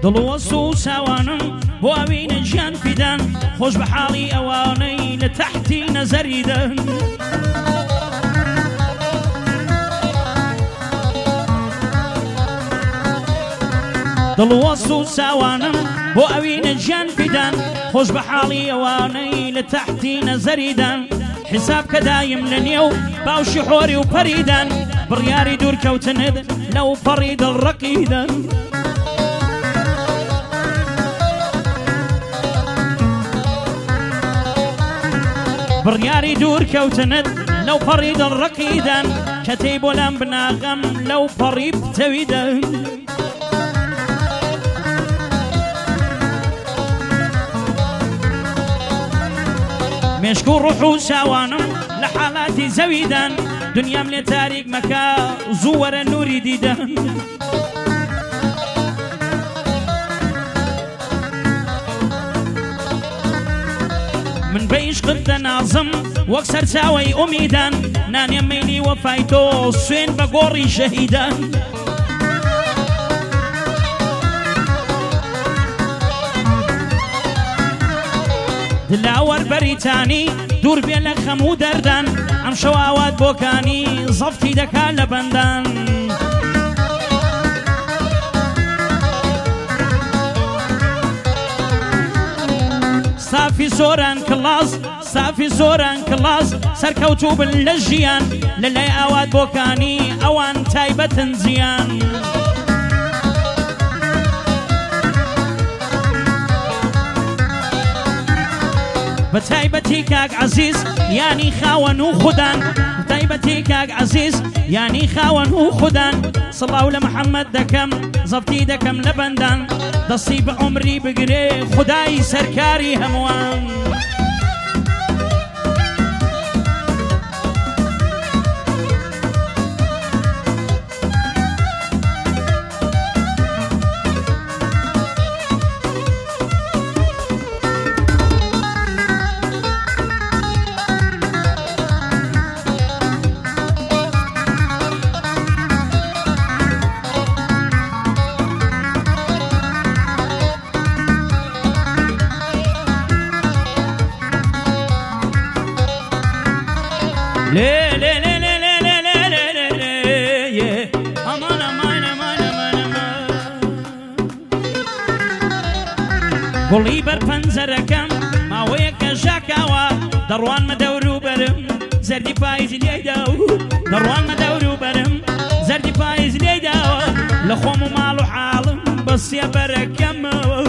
دڵوەست و چاوانم بۆ ئەوینە گیان فیدان خۆش بە حاڵی ئەوانەی لە تەحتی نەزەریدەن دڵوەست و چاوانم بۆ ئەوینە گیان فیدان خۆش بە حاڵی ئەوانەی لە تەحتی نەزەریدان حساب کە دایم لە نێو باوشی حۆری و پەریدان بڕیاری دوورکەوتنت لەو پەڕی دڵڕەقیدان بڕیاری دوورکەوتنت لەو پەڕی دڵڕەقیدان کە تێی بۆ لام بناغەم لەو پەڕی بتەویدان مێشک و ڕوح و چاوانم لە حاڵاتی زەویدان دنیام لێ تاریک مەکە زوو وەرە نووری دیدەن من بە عیشقت دەنازم وەک سەرچاوەی ئومیدان نانێ مەیلی وەفای تۆ سوێن بە گۆڕی شەهیدان دلاوەر بەریتانی دوور بێ لە خەم و دەردان ئەم شەواوات بۆکانی زەفتی دەکا لە بەندان سافی زۆران کڵاس سافی زۆران کڵاس سەرکەوتوو بن لە ژیان لە لای ئاوات بۆکانی ئەوان تایبەتن زیان بەتایبەتی کاک عەزیز یانی خاوەن و خودان بەتایبەتی کاک عەزیز یانی خاوەن و خودان سڵاو لە محەممەد دەکەم زەفتی دەکەم لە بەندان دەستی بە عومری بگرێ خودای سەرکاری هەمووان گوڵی بەر پەنجەرەکەم ماوەیە کە ژاکاوە دەڕوانمە دەور و بەرم زەردی پاییزی لێداو دەڕوانمە دەور و بەرم زەردی پاییز لێداوە لە خۆم و ماڵ و حاڵم بەسیە بەرەکەمەوە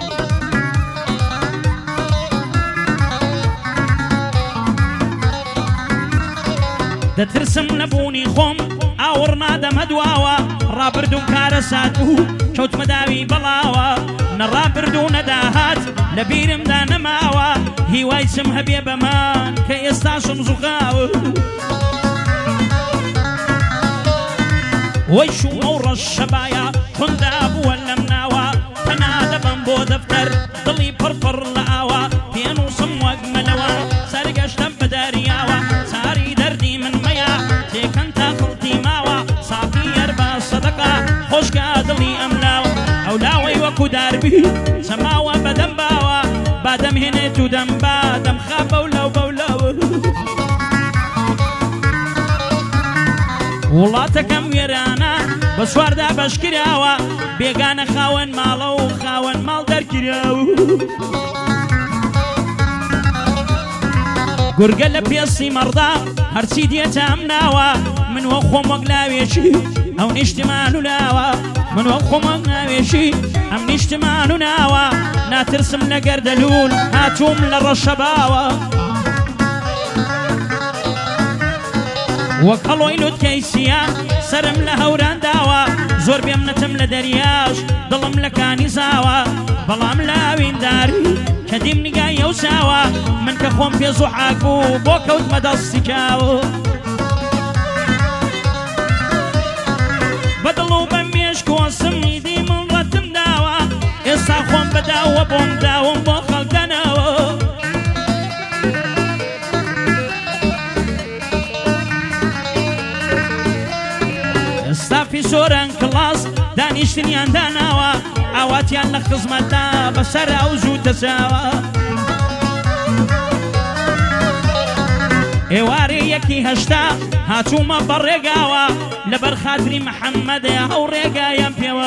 دەترسم نەبوونی خۆم ئاوڕ نادەمە دواوە ڕابردوم کارە سات بوو کەوتمە داوی بەڵاوە نەڕابردوو نەداهات لە بیرمدا نەماوە هیوای سم هەبێ بەمان کە ئێستاشم زوغاوە وەی شومە و ڕەش شەبایە خوندا بووە لەم ناوە تەنا دەبەم بۆ دەفتەر دڵی پڕپڕ لە ئاوە پێنووسم وەک مەلەوە سەرگەشتم بە دەریاوە ساری دەردی من مەیە تێکەن تا خڵتی ماوە ساقی هەربا سەدەقا خۆشکە دڵی ئەم لاوە ئەو لاوەی وەکو داربی سەماوە بەدەم باوە بادەم هێنێت و دەم بادەم خا بەولاو بەولاوە وڵاتەکەم وێرانە بە سواردا بەشکراوە بێگانە خاوەن ماڵە و خاوەن ماڵ دەرکراوە گورگە لە پێسی مەڕدا هەرچی دێتە ئەم ناوە من وە خۆم وەک لاوێشی ئەو نیشتمان و ناوە من وە خۆم وەک ناوێشی ئەم نیشتمان و ناوە ناترسم لە گەردەلوول هاتووم لە ڕەشەباوە وەک هەڵۆی لوتکەیسیە سرم لە هەوران داوە زۆر بێم نەتم لە دەریاش دڵم لە کانی زاوە بەڵام لاوینداری کە دیم نیگای ئەو چاوە من کە خۆم پێ زوحاک بوو بۆ کەوتمە دەستی کاوە بەدڵ و بە مێشک وەسم دی من ڕەتم داوە ئێستا خۆم بەداوە بۆم داوم بۆ خەڵکەنەوە ئێستا فیسۆران کڵاس دانیشتنیان داناوە ئاواتیان لە خزمەتدا بەسەر ئەوزوو دەساوە ئێوارێ یەکی هەشتا هاتوومە بەڕێگاوە لەبەر خاتری محەممەدێ ئەو ڕێگایان پێوە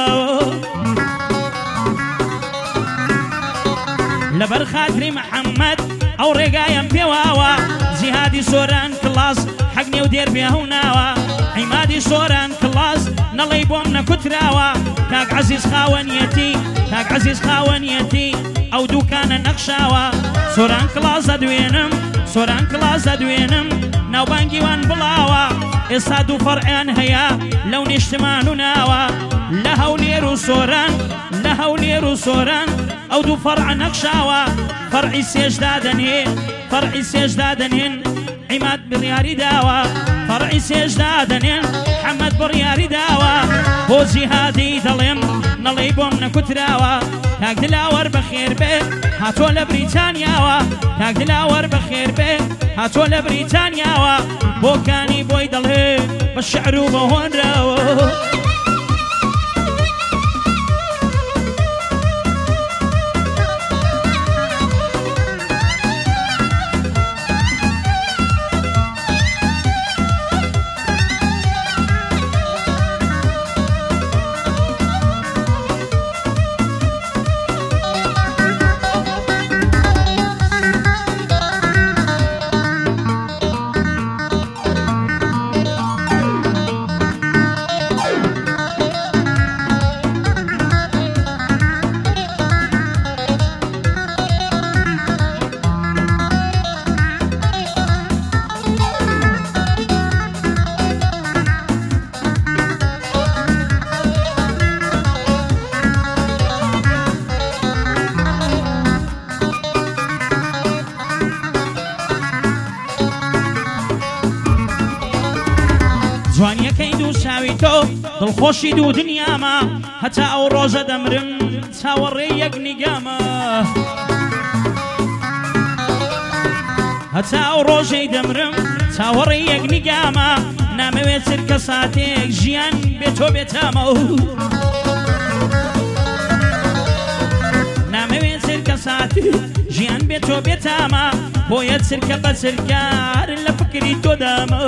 لەبەر خاتری محەممەد ئەو ڕێگایان پێواوە جیهادی سۆران کڵاس حەق نێو دێر بێ هەو ناوە عیمادی سۆران کڵاس نەڵێی بۆم نەکوتراوە کاک عەزیز خاوەنیەتی کاک عەزیز خاوەنیەتی ئەو دووکانە نەخشاوە سۆران کڵاس دەدوێنم سۆران کڵاس دەدوێنم ناوبانگی وان بڵاوە ئێستا دوو فەرعیان هەیە لەو نیشتمان و ناوە لە هەولێر و سۆران لە هەولێر و سۆران ئەو دوو فەرع نەخشاوە فەرعی سێژدا دەنهێن فەرعی سێژدا دەنهێن عیماد بڕیاری داوە فەرعی سێژدا دەنێن حەمەد بڕیاری داوە بۆ جیهادی دەڵێم نەڵێی بۆم نەکوتراوە کاک دلاوەر بەخێر بێ هاتۆ لە بریتانیاوە کاک دلاوەر بەخێر بێ هاتۆ لە بریتانیاوە بۆکانی بۆی دەڵێ بە شعر و بە هۆنراوە جوانیەکەی دوو چاوی تۆ دڵخۆشی دوو دنیامە هەتا ئەو ڕۆژە دەمرم چاوەڕێ یەک نیگامە هەتا ئەو ڕۆژەی دەمرم چاوەڕێ یەک نیگامە نامەوێت چرکە ساتێک ژیان بێتۆ بێتامە نامەوێت چرکە ساتێک ژیان بێتۆ بێتامە بۆیە چرکە بە چرکار لە فکری تۆ دامە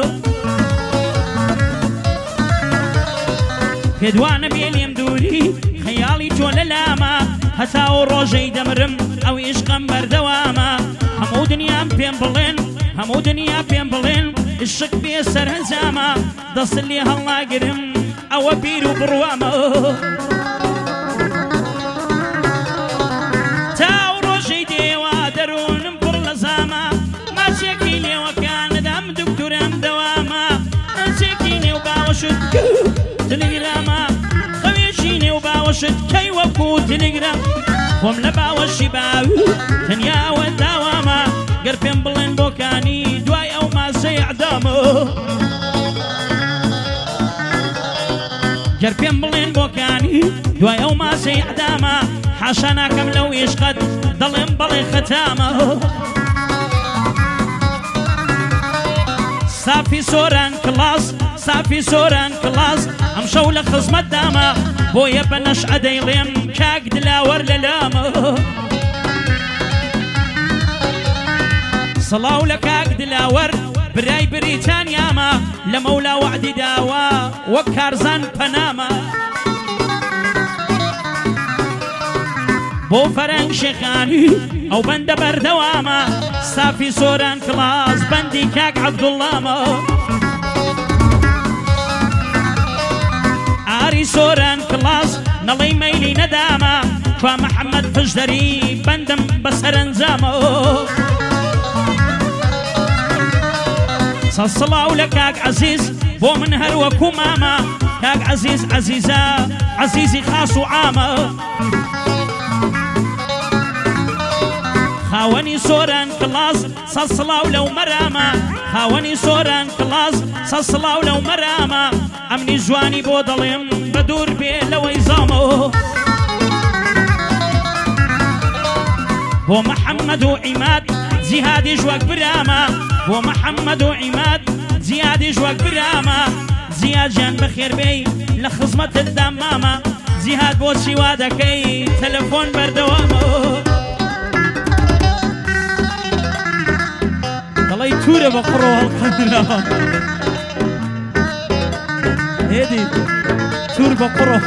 پێدوانە بێ لێم دووری خەیاڵی تۆ لە لامە هەتا ئەو ڕۆژەی دەمرم ئەو عیشقەم بەردەوامە هەموو دنیام پێم بڵێن هەموو دنیا پێم بڵێن عشق بێ سەرهەنجامە دەست لێ هەڵناگرم ئەوە بیر و بڕوامە تا ئەو ڕۆژەی دێوە دەروونم پڕ لە زامە ماچێکی لێوەکانەدام دکتورم دەوامە ئەنچێکی نێو باوەشت تلگرامە خەوێشی نێو باوەشت کەی وەکو تلگرام خۆم لە باوەشی باوی تەنیاوە داوامە گەر پێم بڵێن بۆکانی دوای ئەو ماسەی عەدامە گەر پێم بڵێن بۆکانی دوای ئەو ماسەی عەدامە حاشا ناکەم لەو عیشقەت دەڵێم بەڵێ خەتامە سافی سۆران کڵاس سافی سۆران کڵاس ئەم شەو لە خزمەت دامە بۆیە بە نەشعە دەیڵێم کاک دلاوەر لە لامە سڵاو لە کاک دلاوەر برای بریتانیامە لە مەولا وعدی داوە وەک کارزان پەنامە بۆ فەرەنگ شێخانی ئەو بەندە بەردەوامە سافی سۆران کڵاس بەندی کاک عەبدوڵڵامە ئاری سۆران کڵاس نەڵەی مەیلی نەدامە کوا محەممەد پشدەری بەندم بە سەرنجامە سەڵاو لە کاک عەزیز بۆ من هەروەکو مامە کاک عەزیز عەزیزە عەزیزی خاس و عامە خاوەنی سۆران کڵاس سەڵاو لەو مەرامە خاوەنی سۆران کڵاس سەڵاو لەو مەرامە ئەمنی جوانی بۆ دەڵێم بە دوور بێ لەوەی زامە بۆ محەممەد و عیماد جیهادیش وەک برامە بۆ محەممەد و عیماد جیهادیش وەک برامە جیاجیان بەخێر بێی لە خزمەتتدا مامە جیهاد بۆچی وا دەکەی تەلەفۆن بەردەوامە دەڵی تورە بە قڕۆ هەڵقەدراوە هێدی تور بە قڕۆ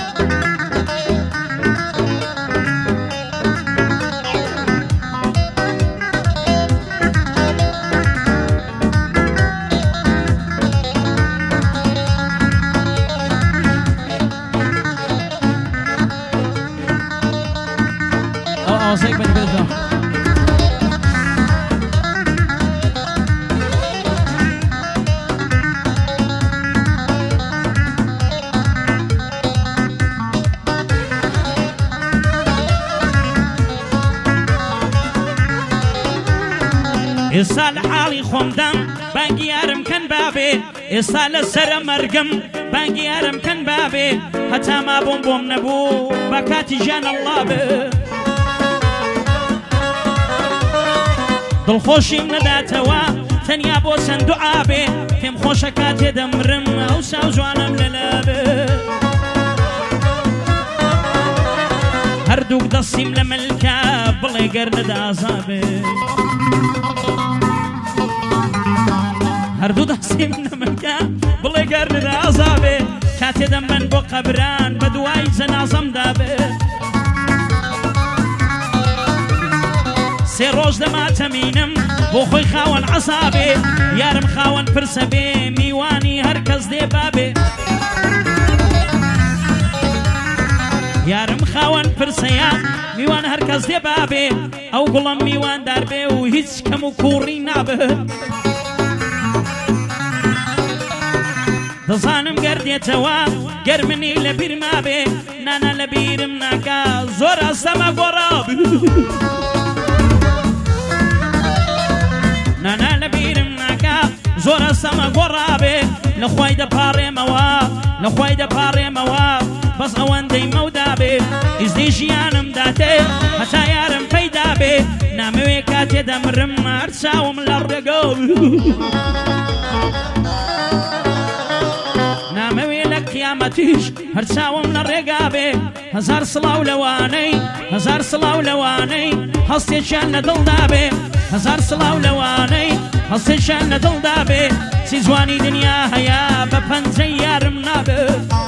I'll take my good ئێستا لە حاڵی خۆمدەم بانگی یارم کەن بابێ ئێستا لە سەرە مەرگم بانگی یارم کەن بابێ هەتا ما بۆم نەبوو بە کاتی ژیان ئەڵڵا بێ دڵخۆشیم نەداتەوە تەنیا بۆ چەند دوعا بێ پێم خۆشە کاتێ دەمرم ئەو ساو جوانم لەلا بێ هەردووک دەستیم لە ملکە بڵێ گەر نەدازا بێ هەردوو دەستیم لە ملکە بڵێ گەر نەدازا بێ کاتێ دەمبەن بۆ قەبران بە دوای جەنازەمدا بێ سێ ڕۆژ دەماتەمینم بۆ خۆی خاوەن عەسابێ یارم خاوەن پرسە بێ میوانی هەر کەس دێ بابێ یارم خاوەن پرسەیە میوان هەر کەس دێ بابێ ئەو گوڵم میواندار بێ و هیچ کەم و کوڕی نابێت دەزانم گەردێتەوە گەر منی لە بیرما بێ نانە لە بیرم ناکا زۆر ئەستەمە گۆڕاب نانا لە بیرم ناکا زۆر ئەستەمە گۆڕابێ لە خوای دەپاڕێمەوە لە خوای دەپاڕێمەوە بەس ئەوەندەی مەودا بێ ئیزدی ژیانم داتێ هەتا یارم پەیدا بێ نامەوێ کاتێ دەمرم هەر چاوم لە ڕێگە نامەوێ لە قیامەتیش هەر چاوم لە ڕێگا بێ هەزار سڵاو لەوانەی هەزار سڵاو لەوانەی هەستێکیان لە دڵدا بێ هەزار سڵاو لەوانەی هەستێکیان لە دڵدا بێ چی جوانی دنیا هەیە بە پەنجەی یارم نابێ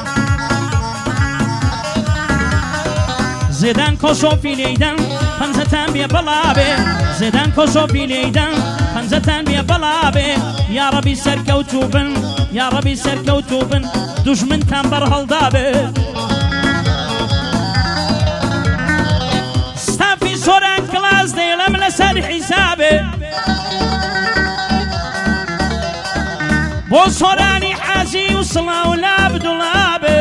زێدان کۆسۆفی لێیدەن پەنجەتان بێ بەڵابێ زێدان کۆسۆفی لێیدەن پەنجەتان بێ بەڵابێ یا ڕەبی سەرکەوتوو بن یا ڕەبی سەرکەوتوو بن دوژمنتان بەرهەڵدا بێ ستافی سۆران کلاس دەیڵەم لەسەر حیسابێ بۆ سۆرانی حاجی و سڵاو لا بدوڵابێ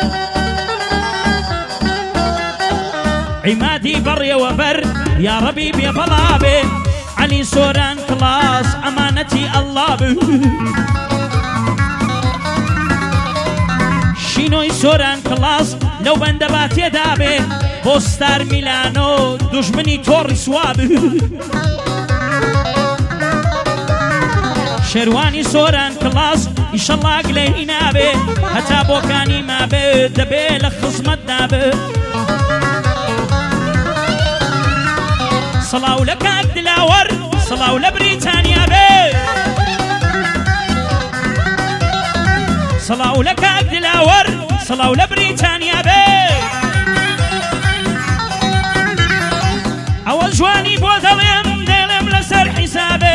عیمادی بەڕێوە بەر یا ڕەبی بێ بەڵابێ عەلی سۆران کلاس ئەمانەتی ئەڵڵا بێ شینۆی سۆران کلاس لەو بەندە با تێدا بێ بۆ ستار میلانۆ دوژمنی تۆڕی سواب شێروانی سۆران کلاس ئیشەڵڵا گلەی نابێ هەتا بۆکانی مابێ دەبێ لە خزمەتدا بێ سڵاو لە کاک دلاوەر سڵاو لە بریتانیا بێ سڵاو لە کاک دلاوەر سڵاو لە بریتانیا بێ ئەوە جوانی بۆ دەڵێم دێڵێم لەسەر حیسابێ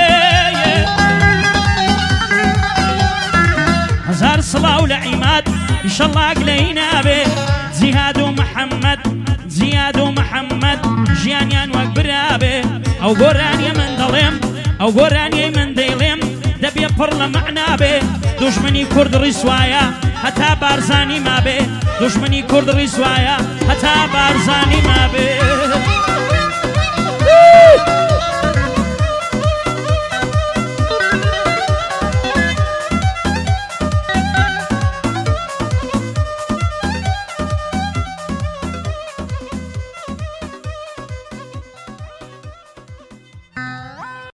هەزار سڵاو لە عیماد ئیشەڵڵا گلەی نابێ جیهاد و محەممەد جیاد و محەممەد ژیانیان وەک برابێ ئەو گۆرانیە من دەڵێم ئەو گۆرانیەی من دەیڵێم دەبێ پڕ لە مەعنابێ دوژمنی کورد ڕیسوایە هەتا بارزانی مابێ دوژمنی کورد ڕیسوایە هەتا بارزانی مابێ